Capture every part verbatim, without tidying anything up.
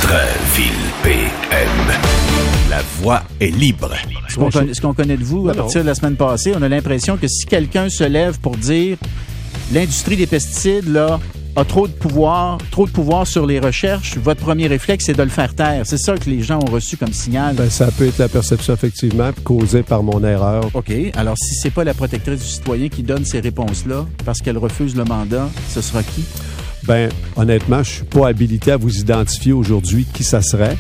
Drainville P M. La voix est libre. Ce qu'on, connaît, ce qu'on connaît de vous à partir de la semaine passée, on a l'impression que si quelqu'un se lève pour dire l'industrie des pesticides là a trop de pouvoir, trop de pouvoir sur les recherches, votre premier réflexe, c'est de le faire taire. C'est ça que les gens ont reçu comme signal. Ben, ça peut être la perception, effectivement, causée par mon erreur. OK. Alors, si c'est pas la protectrice du citoyen qui donne ces réponses-là, parce qu'elle refuse le mandat, ce sera qui? Ben, honnêtement, je suis pas habilité à vous identifier aujourd'hui qui ça serait.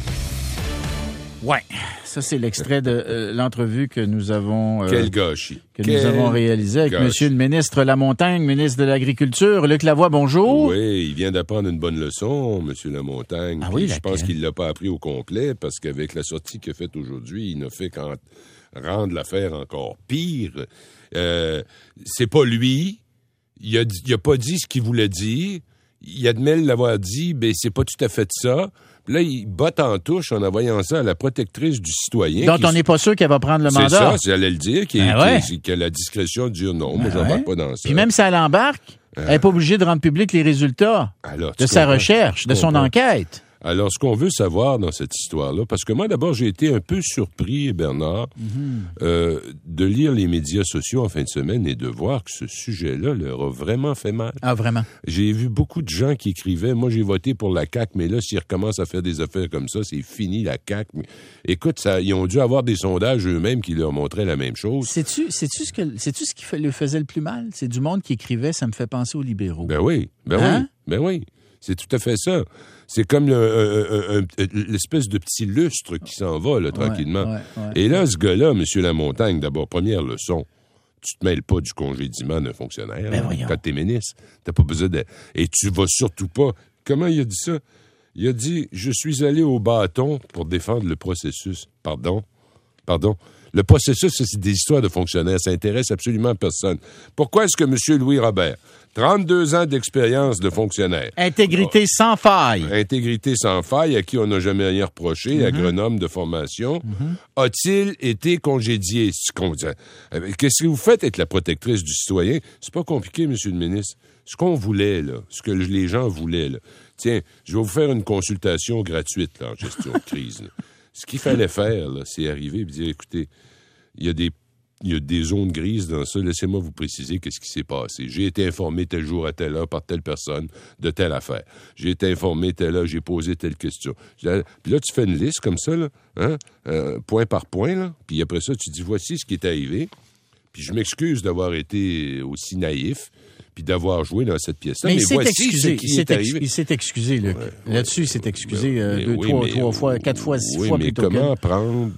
Ouais. Ça, c'est l'extrait de euh, l'entrevue que nous avons... Euh, Quel gâchis. Que Quel nous avons réalisé avec gâchis. Monsieur le ministre Lamontagne, ministre de l'Agriculture. Luc Lavoie, bonjour. Oui, il vient d'apprendre une bonne leçon, Monsieur Lamontagne. Ah oui, je pense laquelle? qu'il l'a pas appris au complet, parce qu'avec la sortie qu'il a faite aujourd'hui, il n'a fait qu'en rendre l'affaire encore pire. Euh, c'est pas lui. Il a, il a pas dit ce qu'il voulait dire. Il admet l'avoir dit, ben c'est pas tout à fait ça. Puis là, il botte en touche en envoyant ça à la protectrice du citoyen. Donc, on n'est pas sûr qu'elle va prendre le c'est mandat. C'est ça, j'allais le dire, qui, Ben ouais. qui, qui a la discrétion de dire non, moi, Ben j'embarque ouais. pas dans ça. Puis même si elle embarque, Euh. elle n'est pas obligée de rendre public les résultats Alors, de tu sa comprends? recherche, Tu de son comprends? enquête. Alors, ce qu'on veut savoir dans cette histoire-là, parce que moi, d'abord, j'ai été un peu surpris, Bernard, mm-hmm. euh, de lire les médias sociaux en fin de semaine et de voir que ce sujet-là leur a vraiment fait mal. Ah, vraiment? J'ai vu beaucoup de gens qui écrivaient « Moi, j'ai voté pour la C A Q, mais là, s'ils recommencent à faire des affaires comme ça, c'est fini, la C A Q. » Écoute, ça, ils ont dû avoir des sondages eux-mêmes qui leur montraient la même chose. Sais-tu, sais-tu ce que, sais-tu ce qui fait, le faisait le plus mal? C'est du monde qui écrivait « Ça me fait penser aux libéraux ». Ben oui, ben Hein? oui, ben oui. C'est tout à fait ça. C'est comme le, euh, euh, euh, l'espèce de petit lustre qui s'en va, là, tranquillement. Ouais, ouais, ouais. Et là, ce gars-là, M. Lamontagne, d'abord, première leçon, tu te mêles pas du congédiement d'un fonctionnaire. Ben hein, voyons. quand t'es ministre. T'as pas besoin de... Et tu vas surtout pas... Comment il a dit ça? Il a dit, je suis allé au bâton pour défendre le processus. Pardon? Pardon? Le processus, c'est des histoires de fonctionnaires. Ça intéresse absolument personne. Pourquoi est-ce que M. Louis Robert, trente-deux ans d'expérience de fonctionnaire... Intégrité oh. sans faille. Intégrité sans faille, à qui on n'a jamais rien reproché, mm-hmm. agronome de formation, mm-hmm. a-t-il été congédié? Qu'est-ce que vous faites avec la protectrice du citoyen? C'est pas compliqué, M. le ministre. Ce qu'on voulait, là, ce que les gens voulaient, là. Tiens, je vais vous faire une consultation gratuite là, en gestion de crise. Là. Ce qu'il fallait faire, là, c'est arriver et dire, écoutez, il y a des il y a des zones grises dans ça. Laissez-moi vous préciser qu'est-ce qui s'est passé. J'ai été informé tel jour à telle heure par telle personne de telle affaire. J'ai été informé telle heure, j'ai posé telle question. Puis là, tu fais une liste comme ça, là, hein, euh, point par point, là. Puis après ça, tu dis, voici ce qui est arrivé. Puis je m'excuse d'avoir été aussi naïf puis d'avoir joué dans cette pièce-là. Mais, mais il s'est voici excusé. ce qui il s'est est arrivé. Ex- il s'est excusé, Luc. Ouais, Là-dessus, ouais, il s'est excusé ouais, euh, deux, oui, trois, mais, trois fois, quatre fois, six oui, fois mais plutôt comment que... prendre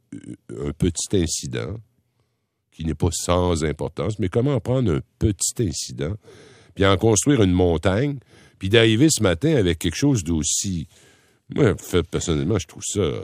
un petit incident qui n'est pas sans importance, mais comment prendre un petit incident puis en construire une montagne, puis d'arriver ce matin avec quelque chose d'aussi... Moi, fait, personnellement, je trouve ça, euh,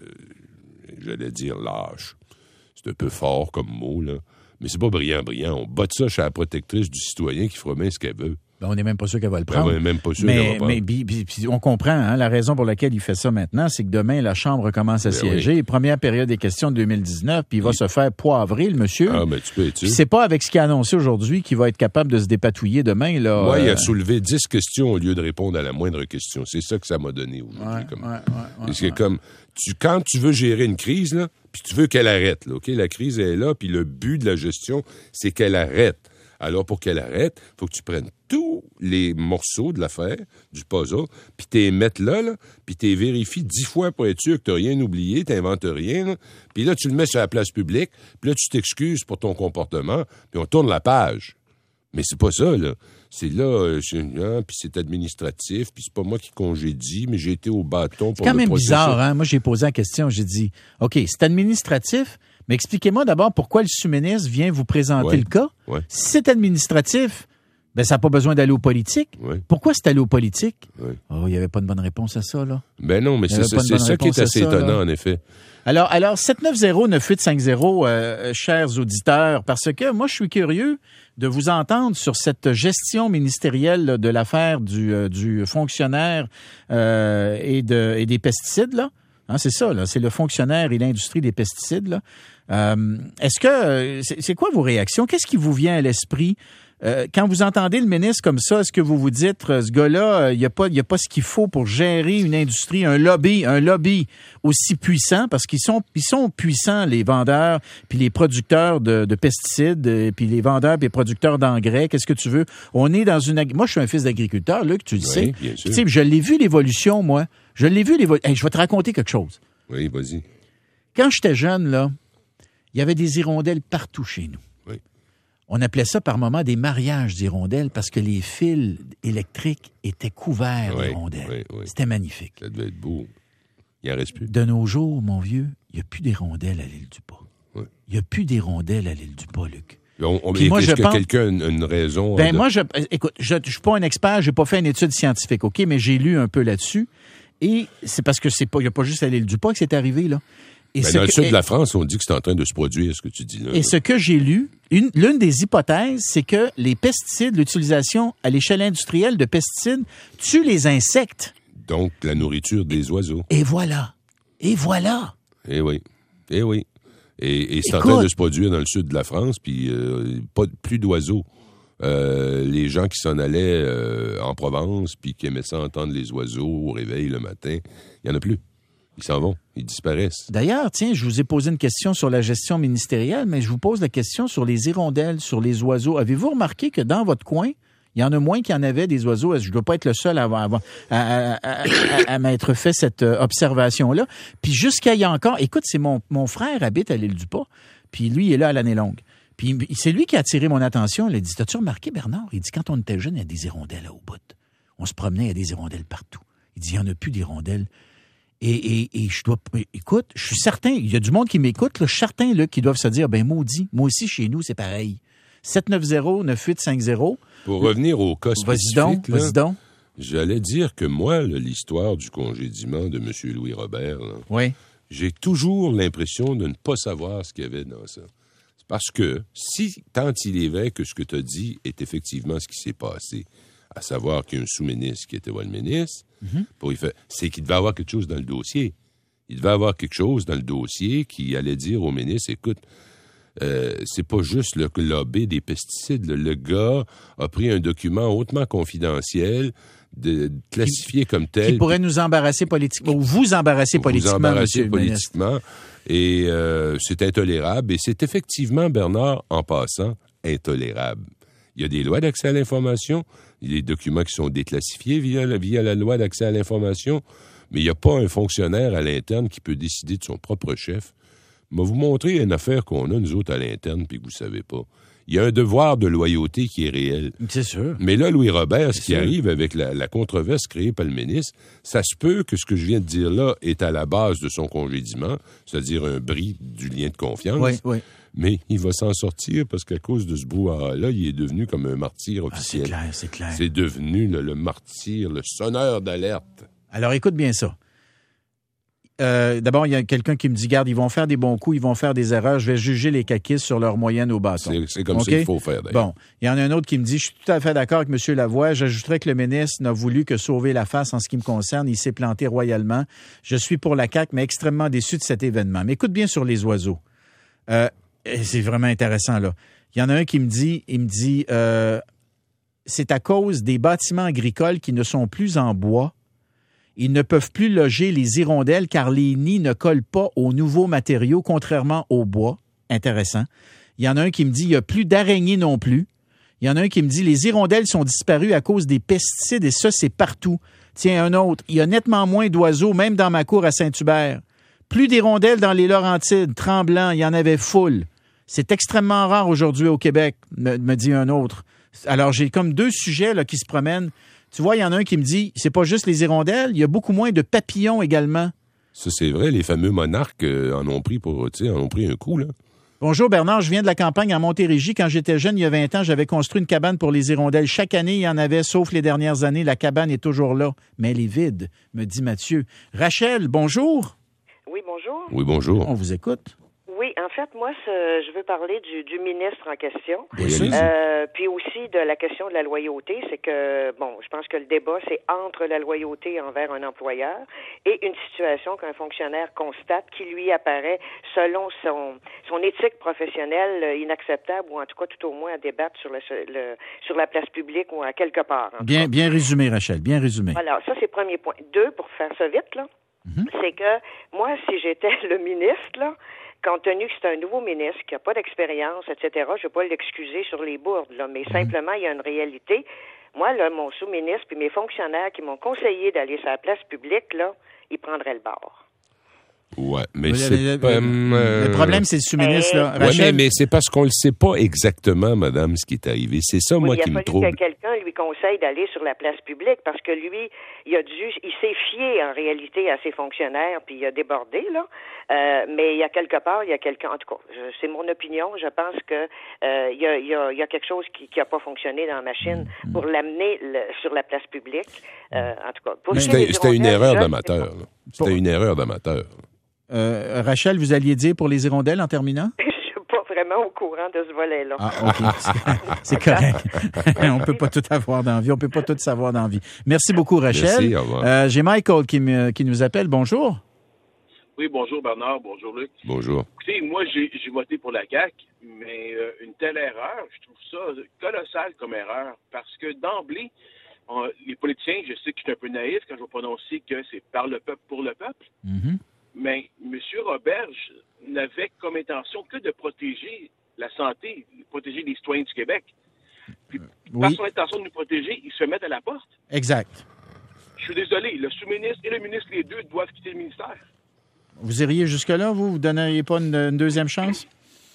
j'allais dire lâche. C'est un peu fort comme mot, là. Mais c'est pas brillant, brillant. On botte ça chez la protectrice du citoyen qui fera bien ce qu'elle veut. Ben, on n'est même pas sûr qu'elle va le prendre. Ben, on n'est même pas sûr qu'elle va mais, le prendre. mais bi, bi, bi, on comprend, hein, la raison pour laquelle il fait ça maintenant, c'est que demain, la Chambre commence à Ben siéger. oui. Première période des questions de deux mille dix-neuf, puis il va Oui. se faire poivrer, le monsieur. Ah, mais tu peux être Puis sûr. c'est pas avec ce qu'il a annoncé aujourd'hui qu'il va être capable de se dépatouiller demain, là. Moi, il euh, a soulevé dix questions au lieu de répondre à la moindre question. C'est ça que ça m'a donné aujourd'hui. Ouais, comme... ouais, ouais, ouais, c'est ouais. comme, tu, quand tu veux gérer une crise, là, puis tu veux qu'elle arrête, là, OK? La crise est là, puis le but de la gestion, c'est qu'elle arrête. Alors, pour qu'elle arrête, il faut que tu prennes tous les morceaux de l'affaire, du puzzle, puis tu les mettes là, là puis tu les vérifies dix fois pour être sûr que tu n'as rien oublié, tu n'inventes rien, là. Puis là, tu le mets sur la place publique, puis là, tu t'excuses pour ton comportement, puis on tourne la page. Mais c'est pas ça, là. C'est là, euh, c'est, hein, puis c'est administratif, puis c'est pas moi qui congédie, mais j'ai été au bâton pour C'est quand le même processus. bizarre, hein? Moi, j'ai posé la question, j'ai dit, OK, c'est administratif, mais expliquez-moi d'abord pourquoi le sous-ministre vient vous présenter Ouais. le cas. Ouais. Si c'est administratif, ben ça n'a pas besoin d'aller aux politiques. Ouais. Pourquoi c'est aller aux politiques? Ouais. Oh, il n'y avait pas de bonne réponse à ça, là. Ben non, mais Il y c'est, avait c'est, pas de c'est bonne ça qui est réponse à assez ça, étonnant, là. en effet. Alors, alors sept neuf zéro neuf huit cinq zéro, euh, chers auditeurs, parce que moi, je suis curieux de vous entendre sur cette gestion ministérielle là, de l'affaire du, euh, du fonctionnaire euh, et, de, et des pesticides, là. Hein, c'est ça, là. C'est le fonctionnaire et l'industrie des pesticides, là. Euh, est-ce que... C'est, c'est quoi vos réactions? Qu'est-ce qui vous vient à l'esprit Euh, quand vous entendez le ministre comme ça, est-ce que vous vous dites, euh, ce gars-là, il euh, n'y a pas, il y a pas ce qu'il faut pour gérer une industrie, un lobby, un lobby aussi puissant, parce qu'ils sont, ils sont puissants, les vendeurs, puis les producteurs de, de pesticides, euh, puis les vendeurs, puis les producteurs d'engrais. Qu'est-ce que tu veux? On est dans une... Moi, je suis un fils d'agriculteur, Luc, tu le oui, sais. Bien sûr. Tu sais, je l'ai vu, l'évolution, moi. Je l'ai vu, l'évolution. Hey, je vais te raconter quelque chose. Oui, vas-y. Quand j'étais jeune, là, il y avait des hirondelles partout chez nous. Oui. On appelait ça par moments des mariages d'hirondelles parce que les fils électriques étaient couverts oui, d'hirondelles. Oui, oui. C'était magnifique. Ça devait être beau. Il en reste plus. De nos jours, mon vieux, il n'y a plus d'hirondelles à l'île du Pas. Oui. Il n'y a plus d'hirondelles à l'île du Pas, Luc. On, on, Puis moi, est-ce je que pense... quelqu'un a une, une raison? Ben de... moi, je, écoute, je ne suis pas un expert, j'ai pas fait une étude scientifique, OK, mais j'ai lu un peu là-dessus. Et c'est parce que c'est pas, il n'y a pas juste à l'île du Pas que c'est arrivé, là. Et Ben, ce dans le que, sud et, de la France, on dit que c'est en train de se produire, ce que tu dis là. Et ce que j'ai lu, une, l'une des hypothèses, c'est que les pesticides, l'utilisation à l'échelle industrielle de pesticides tue les insectes. Donc, la nourriture des oiseaux. Et voilà. Et voilà. Eh oui. Eh oui. Et, et c'est Écoute, en train de se produire dans le sud de la France, puis euh, pas plus d'oiseaux. Euh, les gens qui s'en allaient euh, en Provence, puis qui aimaient ça entendre les oiseaux au réveil le matin, il n'y en a plus. Ils s'en vont, ils disparaissent. D'ailleurs, tiens, je vous ai posé une question sur la gestion ministérielle, mais je vous pose la question sur les hirondelles, sur les oiseaux. Avez-vous remarqué que dans votre coin, il y en a moins qu'il y en avait des oiseaux? Je ne dois pas être le seul à, à, à, à, à, à m'être fait cette observation-là. Puis jusqu'à il y a encore... Écoute, c'est mon, mon frère habite à l'île du Pas, puis lui, il est là à l'année longue. Puis c'est lui qui a attiré mon attention. Il a dit, t'as-tu remarqué, Bernard? Il dit, quand on était jeune, il y a des hirondelles au bout. On se promenait, il y a des hirondelles partout. Il dit, il n'y en a plus d'hirondelles. Et, et, et je dois... Écoute, je suis certain, il y a du monde qui m'écoute, là, je suis certain là, qui doivent se dire, ben maudit, moi aussi, chez nous, c'est pareil. sept neuf zéro neuf huit cinq zéro. Pour revenir au cas spécifique, vas-y donc, là, vas-y donc. J'allais dire que moi, là, l'histoire du congédiement de M. Louis Robert, là, oui. j'ai toujours l'impression de ne pas savoir ce qu'il y avait dans ça. C'est parce que, si tant il est vrai que ce que tu as dit est effectivement ce qui s'est passé, à savoir qu'il y a un sous-ministre qui était le ministre, mm-hmm. pour y faire, c'est qu'il devait avoir quelque chose dans le dossier. Il devait avoir quelque chose dans le dossier qui allait dire au ministre, écoute, euh, c'est pas juste le lobby des pesticides. Le, le gars a pris un document hautement confidentiel, de, de classifié qui, comme tel. Qui pourrait nous embarrasser politiquement, ou vous embarrasser politiquement, vous embarrasser monsieur politiquement. le ministre. Et euh, c'est intolérable. Et c'est effectivement, Bernard, en passant, intolérable. Il y a des lois d'accès à l'information, il y a des documents qui sont déclassifiés via, via la loi d'accès à l'information, mais il n'y a pas un fonctionnaire à l'interne qui peut décider de son propre chef. Je vais vous montrer une affaire qu'on a, nous autres, à l'interne, puis que vous ne savez pas. Il y a un devoir de loyauté qui est réel. C'est sûr. Mais là, Louis Robert, ce C'est qui sûr. arrive avec la, la controverse créée par le ministre, ça se peut que ce que je viens de dire là est à la base de son congédiement, c'est-à-dire un bris du lien de confiance. Oui, oui. Mais il va s'en sortir parce qu'à cause de ce brouhaha-là, il est devenu comme un martyr officiel. Ah, c'est clair, c'est clair. C'est devenu le, le martyr, le sonneur d'alerte. Alors, écoute bien ça. Euh, d'abord, il y a quelqu'un qui me dit, garde, ils vont faire des bons coups, ils vont faire des erreurs, je vais juger les caquistes sur leur moyenne au bâton. C'est, c'est comme okay? ça qu'il faut faire, d'ailleurs. Bon, il y en a un autre qui me dit, je suis tout à fait d'accord avec M. Lavoie, j'ajouterais que le ministre n'a voulu que sauver la face en ce qui me concerne, il s'est planté royalement. Je suis pour la C A Q, mais extrêmement déçu de cet événement. Mais écoute bien sur les oiseaux. Euh, c'est vraiment intéressant, là. Il y en a un qui me dit, il me dit, euh, c'est à cause des bâtiments agricoles qui ne sont plus en bois. Ils ne peuvent plus loger les hirondelles car les nids ne collent pas aux nouveaux matériaux, contrairement au bois. Intéressant. Il y en a un qui me dit, il n'y a plus d'araignées non plus. Il y en a un qui me dit, les hirondelles sont disparues à cause des pesticides et ça, c'est partout. Tiens, un autre, il y a nettement moins d'oiseaux, même dans ma cour à Saint-Hubert. Plus d'hirondelles dans les Laurentides, Tremblant, il y en avait full. C'est extrêmement rare aujourd'hui au Québec, me, me dit un autre. Alors, j'ai comme deux sujets là, qui se promènent. Tu vois, il y en a un qui me dit, c'est pas juste les hirondelles, il y a beaucoup moins de papillons également. Ça, c'est vrai, les fameux monarques euh, en ont pris pour, tu sais, en ont pris un coup, là. Bonjour Bernard, je viens de la campagne à Montérégie. Quand j'étais jeune, il y a vingt ans, j'avais construit une cabane pour les hirondelles. Chaque année, il y en avait, sauf les dernières années. La cabane est toujours là, mais elle est vide, me dit Mathieu. Rachel, bonjour. Oui, bonjour. Oui, bonjour. On vous écoute. Oui, en fait, moi, ce, je veux parler du, du ministre en question. Oui, euh, puis aussi de la question de la loyauté. C'est que, bon, je pense que le débat, c'est entre la loyauté envers un employeur et une situation qu'un fonctionnaire constate qui lui apparaît, selon son, son éthique professionnelle, inacceptable ou en tout cas tout au moins à débattre sur, le, le, sur la place publique ou à quelque part. Bien, bien résumé, Rachel, bien résumé. Voilà, ça, c'est le premier point. Deux, pour faire ça vite, là, mm-hmm. c'est que moi, si j'étais le ministre, là, compte tenu que c'est un nouveau ministre qui n'a pas d'expérience, et cetera, je ne vais pas l'excuser sur les bourdes, là, mais mmh. simplement, il y a une réalité. Moi, là, mon sous-ministre puis mes fonctionnaires qui m'ont conseillé d'aller sur la place publique, là, ils prendraient le bord. Ouais, mais oui, c'est le, pas... Le, le problème, c'est le sous-ministre, là. Ouais, mais, mais c'est parce qu'on le sait pas exactement, madame, ce qui est arrivé. C'est ça, oui, moi, qui me trouble. Il a fallu que quelqu'un lui conseille d'aller sur la place publique parce que lui, il a dû, il s'est fié, en réalité, à ses fonctionnaires puis il a débordé, là. Euh, mais il y a quelque part, il y a quelqu'un, en tout cas, je, c'est mon opinion, je pense que euh, il y a, il y a, il y a quelque chose qui qui a pas fonctionné dans la machine mmh. pour l'amener le, sur la place publique. Euh, en tout cas, pour mais c'était, c'était une erreur d'amateur. Là. C'était pour... une erreur d'amateur. Euh, Rachel, vous alliez dire pour les hirondelles en terminant? Je suis pas vraiment au courant de ce volet-là. Ah, OK. C'est correct. On peut pas tout avoir dans la vie. On peut pas tout savoir dans la vie. Merci beaucoup, Rachel. Merci, au revoir. Euh, j'ai Michael qui, me, qui nous appelle. Bonjour. Oui, bonjour Bernard, bonjour Luc. Bonjour. Écoutez, moi, j'ai, j'ai voté pour la C A Q, mais euh, une telle erreur, je trouve ça colossal comme erreur, parce que d'emblée, on, les politiciens, je sais que je suis un peu naïf quand je vais prononcer que c'est par le peuple pour le peuple, mm-hmm. mais M. Roberge n'avait comme intention que de protéger la santé, de protéger les citoyens du Québec. Puis, oui. Par son intention de nous protéger, ils se mettent à la porte. Exact. Je suis désolé, le sous-ministre et le ministre, les deux, doivent quitter le ministère. Vous iriez jusque-là, vous? Vous ne donneriez pas une, une deuxième chance?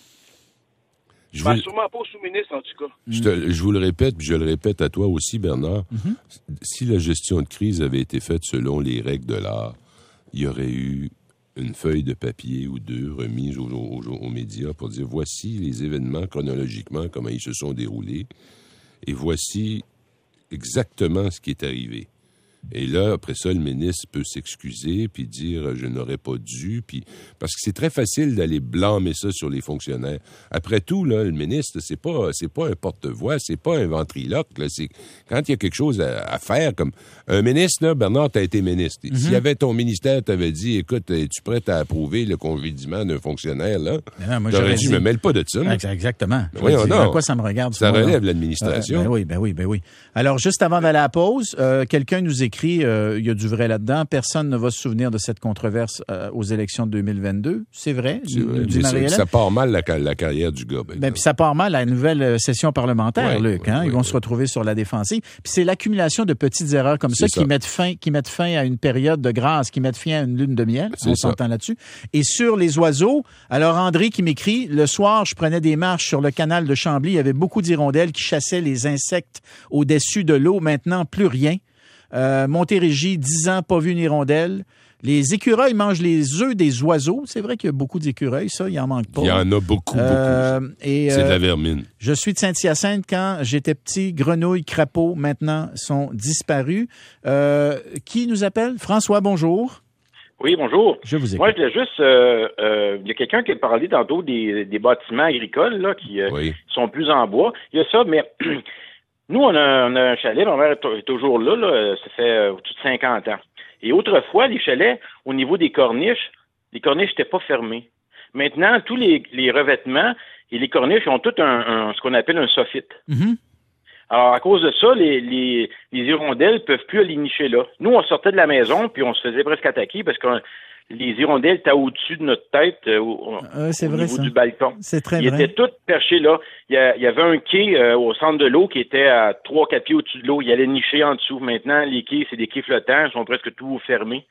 Je ben, vous... sûrement pas au sous-ministre, en tout cas. Je, te, je vous le répète, puis je le répète à toi aussi, Bernard. Mm-hmm. Si la gestion de crise avait été faite selon les règles de l'art, il y aurait eu une feuille de papier ou deux remise aux, aux, aux médias pour dire voici les événements chronologiquement, comment ils se sont déroulés, et voici exactement ce qui est arrivé. Et là, après ça, le ministre peut s'excuser puis dire « je n'aurais pas dû », puis parce que c'est très facile d'aller blâmer ça sur les fonctionnaires. Après tout, là, le ministre, c'est pas c'est pas un porte-voix, c'est pas un ventriloque. Là, c'est quand il y a quelque chose à, à faire, comme un ministre, là, Bernard, t'as été ministre. Mm-hmm. S'il y avait ton ministère, t'avais dit « écoute, es-tu prêt à approuver le congédiement d'un fonctionnaire, là? » T'aurais dit « je me mêle pas de ça. » Exactement. Ben, voyons donc. À quoi ça me regarde? Ça relève l'administration. Euh, ben oui, ben oui, ben oui. Alors, juste avant d'aller à la pause, euh, quelqu'un nous écrit écrit, euh, il y a du vrai là-dedans. Personne ne va se souvenir de cette controverse euh, aux élections de deux mille vingt-deux. C'est vrai? C'est vrai. Dit ça, ça part mal la, la carrière du gars. Ben, puis ça part mal la nouvelle session parlementaire, ouais, Luc. Hein? Ouais, Ils vont ouais. se retrouver sur la défensive. Puis c'est l'accumulation de petites erreurs comme ça, ça qui mettent fin, qui mettent fin à une période de grâce, qui mettent fin à une lune de miel. C'est On ça. s'entend là-dessus. Et sur les oiseaux, alors André qui m'écrit, le soir, je prenais des marches sur le canal de Chambly. Il y avait beaucoup d'hirondelles qui chassaient les insectes au-dessus de l'eau. Maintenant, plus rien. Euh, Montérégie, dix ans, pas vu une hirondelle. Les écureuils mangent les œufs des oiseaux. C'est vrai qu'il y a beaucoup d'écureuils, ça, il en manque pas. Il y en a beaucoup, euh, beaucoup. Et, c'est euh, de la vermine. Je suis de Saint-Hyacinthe. Quand j'étais petit, grenouilles, crapauds, maintenant, sont disparus. Euh, qui nous appelle? François, bonjour. Oui, bonjour. Je vous écoute. Moi, je voulais juste... Euh, euh, il y a quelqu'un qui a parlé tantôt des, des bâtiments agricoles là, qui euh, oui. sont plus en bois. Il y a ça, mais... Nous, on a, on a un chalet, mon père est toujours là, là, ça fait euh, au-dessus de cinquante ans. Et autrefois, les chalets, au niveau des corniches, les corniches n'étaient pas fermées. Maintenant, tous les, les revêtements et les corniches ont tout un, un ce qu'on appelle un soffit. Mm-hmm. Alors, à cause de ça, les, les, les hirondelles ne peuvent plus aller nicher là. Nous, on sortait de la maison, puis on se faisait presque attaquer parce que les hirondelles étaient au-dessus de notre tête, euh, au, euh, c'est au vrai, niveau ça. du balcon. C'est très Ils vrai. étaient tous perchés là. Il y, a, il y avait un quai euh, au centre de l'eau qui était à trois quatre pieds au-dessus de l'eau. Il allait nicher en dessous. Maintenant, les quais, c'est des quais flottants. Ils sont presque tous fermés.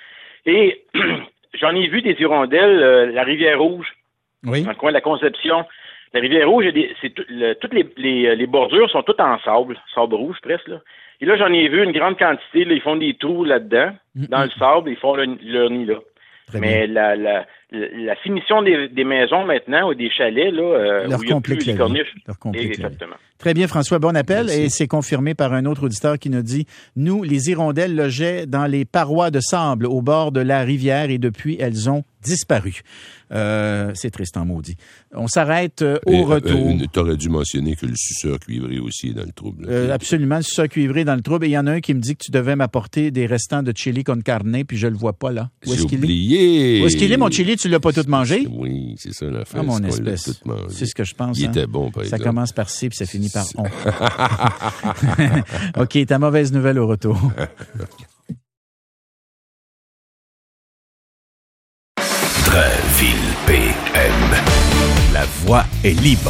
Et j'en ai vu des hirondelles, euh, la Rivière-Rouge, oui. dans le coin de la Conception. La Rivière-Rouge, des, c'est tout, le, toutes les, les, les bordures sont toutes en sable, sable rouge presque. Là. Et là, j'en ai vu une grande quantité. Là, ils font des trous là-dedans, mm-hmm. dans le sable. Ils font le, leur nid là. Très Mais la, la, la finition des, des maisons maintenant ou des chalets, là, euh, leur où il y a plus les corniches. Leur complique Exactement. Très bien, François, bon appel. Merci. Et c'est confirmé par un autre auditeur qui nous dit « Nous, les hirondelles logeaient dans les parois de sable au bord de la rivière et depuis, elles ont disparu. Euh, » C'est triste en maudit. On s'arrête euh, au Et, retour. Euh, T'aurais dû mentionner que le suceur cuivré aussi est dans le trouble. Euh, absolument, le suceur cuivré dans le trouble. Et il y en a un qui me dit que tu devais m'apporter des restants de chili con carne, puis je le vois pas là. Où est-ce J'ai qu'il est? oublié. Où est-ce qu'il est, mon chili? Tu l'as pas tout mangé? Oui, c'est ça l'affaire. Ah, mon c'est qu'on l'a espèce. tout mangé. C'est ce que je pense. Il hein. était bon, par Ça exemple. commence par C puis ça finit par on. OK, ta mauvaise nouvelle au retour. Drainville P M. La voix est libre.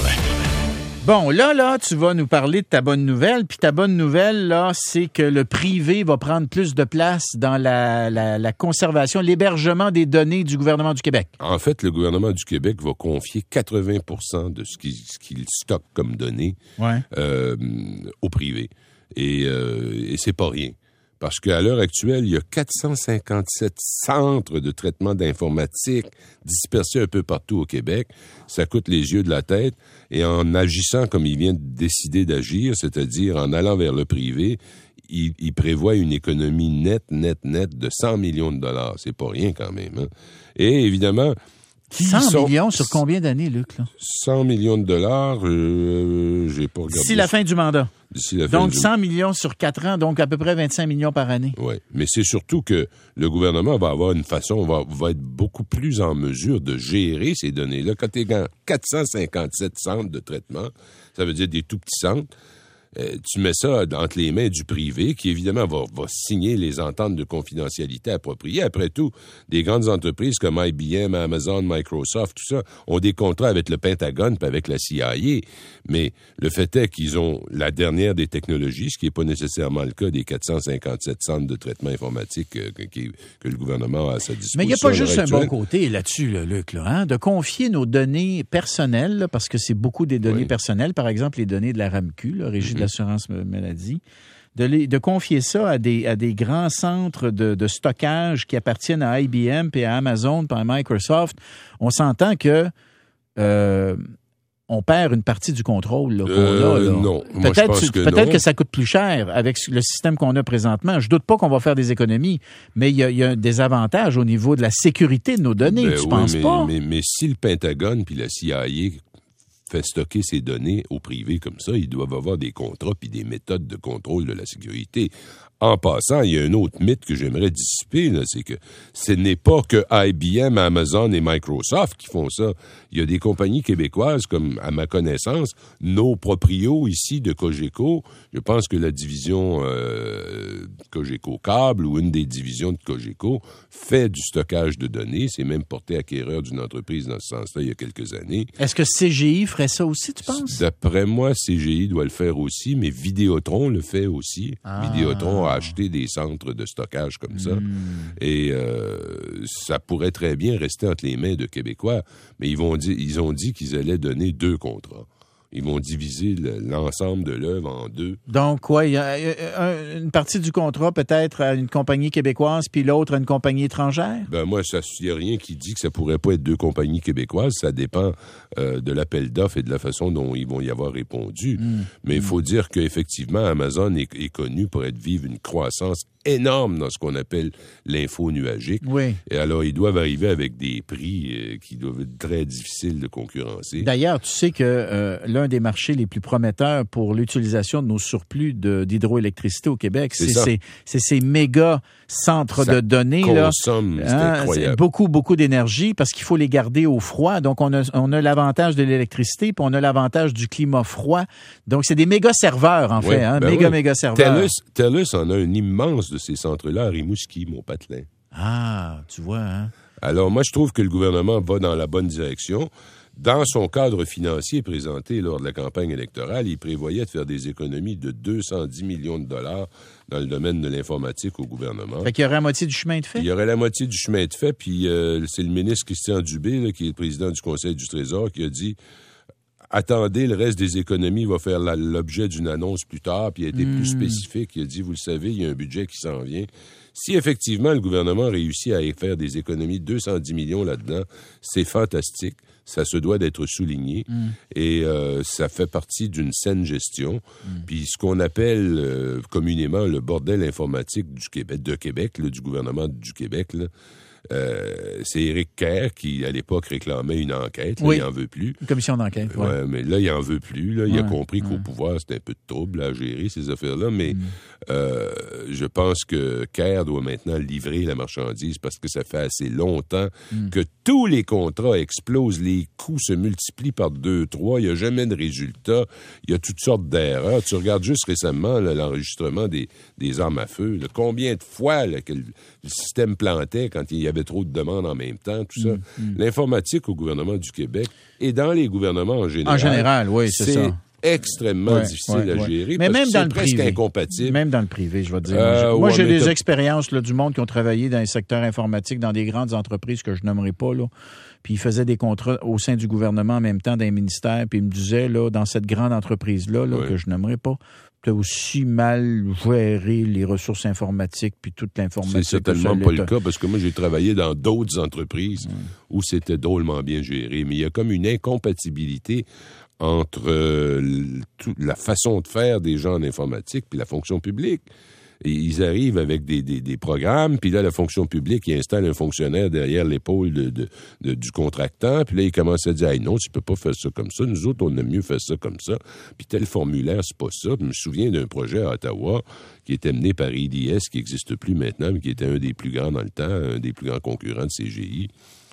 Bon, là, là, tu vas nous parler de ta bonne nouvelle. Puis ta bonne nouvelle, là, c'est que le privé va prendre plus de place dans la, la, la conservation, l'hébergement des données du gouvernement du Québec. En fait, le gouvernement du Québec va confier quatre-vingts pour cent de ce qu'il, ce qu'il stocke comme données Ouais. euh, au privé. Et, euh, et c'est pas rien. Parce qu'à l'heure actuelle, il y a quatre cent cinquante-sept centres de traitement d'informatique dispersés un peu partout au Québec. Ça coûte les yeux de la tête. Et en agissant comme il vient de décider d'agir, c'est-à-dire en allant vers le privé, il, il prévoit une économie nette, nette, nette de cent millions de dollars. C'est pas rien quand même. Hein? Et évidemment... cent sont... millions sur combien d'années, Luc? Là? cent millions de dollars, euh, j'ai pas regardé. D'ici la fin du mandat. D'ici la fin Donc, du... cent millions sur quatre ans, donc à peu près vingt-cinq millions par année. Oui, mais c'est surtout que le gouvernement va avoir une façon, va, va être beaucoup plus en mesure de gérer ces données-là. Quand tu es dans quatre cent cinquante-sept centres de traitement, ça veut dire des tout petits centres, euh, tu mets ça entre les mains du privé qui, évidemment, va, va signer les ententes de confidentialité appropriées. Après tout, des grandes entreprises comme I B M, Amazon, Microsoft, tout ça, ont des contrats avec le Pentagone puis avec la C I A. Mais le fait est qu'ils ont la dernière des technologies, ce qui n'est pas nécessairement le cas des quatre cent cinquante-sept centres de traitement informatique euh, que, que, que le gouvernement a à sa disposition. Mais il n'y a pas à juste l'heure un bon actuelle. côté là-dessus, là, Luc, là, hein, de confier nos données personnelles, là, parce que c'est beaucoup des données Oui. personnelles, par exemple les données de la R A M Q, la Régie Mm-hmm. de l'assurance maladie, de, les, de confier ça à des, à des grands centres de, de stockage qui appartiennent à I B M, puis à Amazon, puis à Microsoft. On s'entend que euh, on perd une partie du contrôle là, qu'on Euh, a. Là. non, moi, je peut-être pense que peut-être non. que ça coûte plus cher avec le système qu'on a présentement. Je doute pas qu'on va faire des économies, mais il y a, il y a des avantages au niveau de la sécurité de nos données. Ben tu oui, penses mais, pas? Mais, mais si le Pentagone puis la C I A fait stocker ces données au privé comme ça, ils doivent avoir des contrats puis des méthodes de contrôle de la sécurité. En passant, il y a un autre mythe que j'aimerais dissiper, là, c'est que ce n'est pas que I B M, Amazon et Microsoft qui font ça. Il y a des compagnies québécoises, comme à ma connaissance, nos proprios ici de Cogeco. Je pense que la division euh, Cogeco Câble ou une des divisions de Cogeco fait du stockage de données. C'est même porté acquéreur d'une entreprise dans ce sens-là il y a quelques années. Est-ce que C G I ferait ça aussi, tu penses? D'après moi, C G I doit le faire aussi, mais Vidéotron le fait aussi. Ah. Vidéotron a acheté des centres de stockage comme ça. Hmm. Et euh, ça pourrait très bien rester entre les mains de Québécois, mais ils, vont di- ils ont dit qu'ils allaient donner deux contrats. Ils vont diviser le- l'ensemble de l'œuvre en deux. Donc, quoi, il y a euh, un- une partie du contrat peut-être à une compagnie québécoise, puis l'autre à une compagnie étrangère? Ben moi, il n'y a rien qui dit que ça pourrait pas être deux compagnies québécoises. Ça dépend euh, de l'appel d'offres et de la façon dont ils vont y avoir répondu. Mm. Mais il faut dire qu'effectivement, Amazon est, est connu pour être vivre une croissance énorme dans ce qu'on appelle l'info nuagique. Oui. Et alors, ils doivent arriver avec des prix euh, qui doivent être très difficiles de concurrencer. D'ailleurs, tu sais que euh, l'un des marchés les plus prometteurs pour l'utilisation de nos surplus de, d'hydroélectricité au Québec, c'est, C'est ça. ces, c'est ces méga centres Ça de données. Là. consomme, c'est Hein, incroyable. c'est beaucoup, beaucoup d'énergie parce qu'il faut les garder au froid. Donc, on a, on a l'avantage de l'électricité, puis on a l'avantage du climat froid. Donc, c'est des méga serveurs, en Ouais, fait. Hein? ben méga, oui. méga serveurs. TELUS, TELUS en a un immense de ces centres-là à Rimouski, mon patelin. Ah, tu vois, hein? Alors, moi, je trouve que le gouvernement va dans la bonne direction. Dans son cadre financier présenté lors de la campagne électorale, il prévoyait de faire des économies de deux cent dix millions de dollars dans le domaine de l'informatique au gouvernement. Fait qu'il y aurait la moitié du chemin de fait? Il y aurait la moitié du chemin de fait, puis euh, c'est le ministre Christian Dubé, là, qui est le président du Conseil du Trésor, qui a dit « Attendez, le reste des économies va faire la, l'objet d'une annonce plus tard », puis il a été Mm. plus spécifique. Il a dit « Vous le savez, il y a un budget qui s'en vient. Si effectivement le gouvernement réussit à faire des économies de deux cent dix millions là-dedans, c'est fantastique. Ça se doit d'être souligné mm. et euh, ça fait partie d'une saine gestion. Mm. Puis ce qu'on appelle euh, communément le bordel informatique du Québec, de Québec, là, du gouvernement du Québec, là, Euh, c'est Éric Kerr qui, à l'époque, réclamait une enquête. Là, oui. Il n'en veut plus. Une commission d'enquête, oui. Ouais, mais là, il n'en veut plus. Là. Il ouais, a compris ouais. qu'au pouvoir, c'était un peu de trouble à gérer ces affaires-là. Mais mm. euh, je pense que Kerr doit maintenant livrer la marchandise parce que ça fait assez longtemps mm. que tous les contrats explosent. Les coûts se multiplient par deux, trois. Il n'y a jamais de résultat. Il y a toutes sortes d'erreurs. Tu regardes juste récemment là, l'enregistrement des, des armes à feu. Là. Combien de fois là, que le, le système plantait quand il y avait avait trop de demandes en même temps, tout ça. Mmh, mmh. L'informatique au gouvernement du Québec et dans les gouvernements en général. En général, oui, c'est, c'est ça. extrêmement ouais, difficile ouais, à ouais. gérer mais parce même que dans c'est le presque privé. incompatible. Même dans le privé, je vais te dire. Euh, moi, ouais, j'ai des t'as... expériences là, du monde qui ont travaillé dans les secteurs informatiques, dans des grandes entreprises que je nommerai pas, là. Puis ils faisaient des contrats au sein du gouvernement en même temps, dans les ministères, puis ils me disaient, là, dans cette grande entreprise-là, là, ouais. que je nommerai pas, tu as aussi mal géré les ressources informatiques puis toute l'informatique. C'est certainement pas le cas, parce que moi, j'ai travaillé dans d'autres entreprises ouais. où c'était drôlement bien géré. Mais il y a comme une incompatibilité entre euh, tout, la façon de faire des gens en informatique puis la fonction publique. Et ils arrivent avec des, des, des programmes, puis là, la fonction publique, ils installent un fonctionnaire derrière l'épaule de, de, de, du contractant, puis là, ils commencent à dire « Hey, non, tu peux pas faire ça comme ça. Nous autres, on aime mieux faire ça comme ça. » Puis tel formulaire, c'est pas ça. Puis je me souviens d'un projet à Ottawa qui était mené par I D S, qui n'existe plus maintenant, mais qui était un des plus grands dans le temps, un des plus grands concurrents de C G I.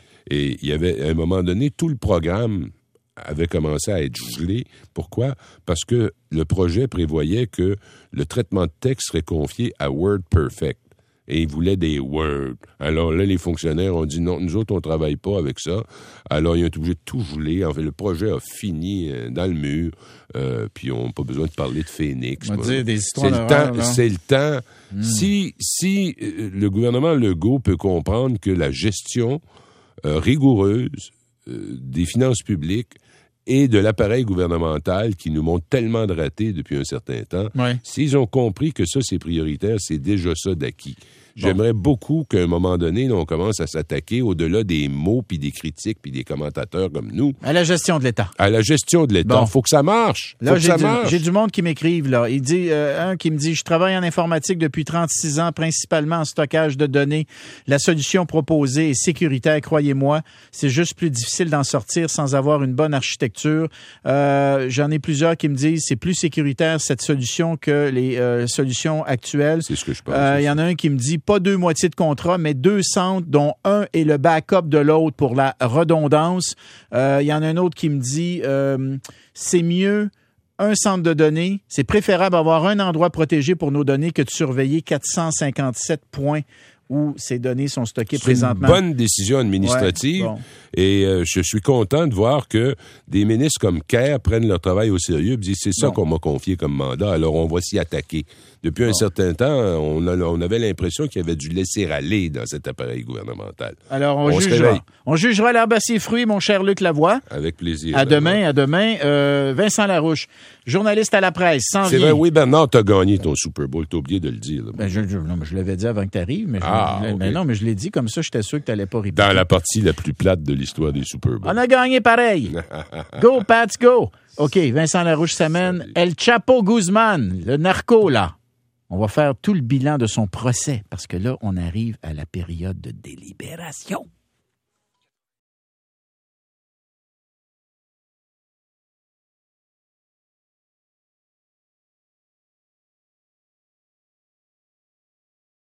Et il y avait, à un moment donné, tout le programme avait commencé à être gelé. Pourquoi? Parce que le projet prévoyait que le traitement de texte serait confié à WordPerfect. Et ils voulaient des Word. Alors là, les fonctionnaires ont dit non, nous autres, on ne travaille pas avec ça. Alors, ils ont été obligés de tout geler. En fait, le projet a fini dans le mur. Euh, puis, on n'a pas besoin de parler de Phoenix. On va dire des histoires c'est, le temps, là. c'est le temps. Mm. Si, si euh, le gouvernement Legault peut comprendre que la gestion euh, rigoureuse euh, des finances publiques et de l'appareil gouvernemental qui nous montre tellement de ratés depuis un certain temps, ouais. s'ils ont compris que ça, c'est prioritaire, c'est déjà ça d'acquis. Bon. J'aimerais beaucoup qu'à un moment donné, là, on commence à s'attaquer au-delà des mots, puis des critiques, puis des commentateurs comme nous. À la gestion de l'État. À la gestion de l'État. Il bon. faut que ça marche. Là, faut que j'ai, ça du, marche. j'ai du monde qui m'écrive, là. Il dit, euh, un qui me dit, je travaille en informatique depuis trente-six ans, principalement en stockage de données. La solution proposée est sécuritaire, croyez-moi. C'est juste plus difficile d'en sortir sans avoir une bonne architecture. Euh, j'en ai plusieurs qui me disent, c'est plus sécuritaire cette solution que les euh, solutions actuelles. C'est ce que je pense. Il euh, y en a un qui me dit, pas deux moitiés de contrat, mais deux centres, dont un est le backup de l'autre pour la redondance. Il euh, y en a un autre qui me dit, euh, c'est mieux un centre de données, c'est préférable avoir un endroit protégé pour nos données que de surveiller quatre cent cinquante-sept points où ces données sont stockées c'est présentement. C'est une bonne décision administrative. Ouais, bon. Et euh, je suis content de voir que des ministres comme Kerr prennent leur travail au sérieux et disent c'est ça bon. qu'on m'a confié comme mandat, alors on va s'y attaquer. Depuis bon. un certain temps, on, a, on avait l'impression qu'il y avait du laisser-aller dans cet appareil gouvernemental. Alors, on, on jugera. On jugera l'herbe à ses fruits, mon cher Luc Lavoie. Avec plaisir. À demain, à demain. Euh, Vincent Larouche, journaliste à la presse, sans C'est vrai, oui, Bernard, t'as gagné ton Super Bowl, t'as oublié de le dire. Là. Ben, je, je, non, mais je l'avais dit avant que t'arrives, mais, ah, je, okay. mais non, mais je l'ai dit comme ça, j'étais sûr que t'allais pas répéter. Dans la partie la plus plate de l'histoire des Super Bowls. On a gagné pareil. Go, Pats, go. OK, Vincent Larouche s'amène. Salut. El Chapo Guzman, le narco, là. On va faire tout le bilan de son procès parce que là, on arrive à la période de délibération.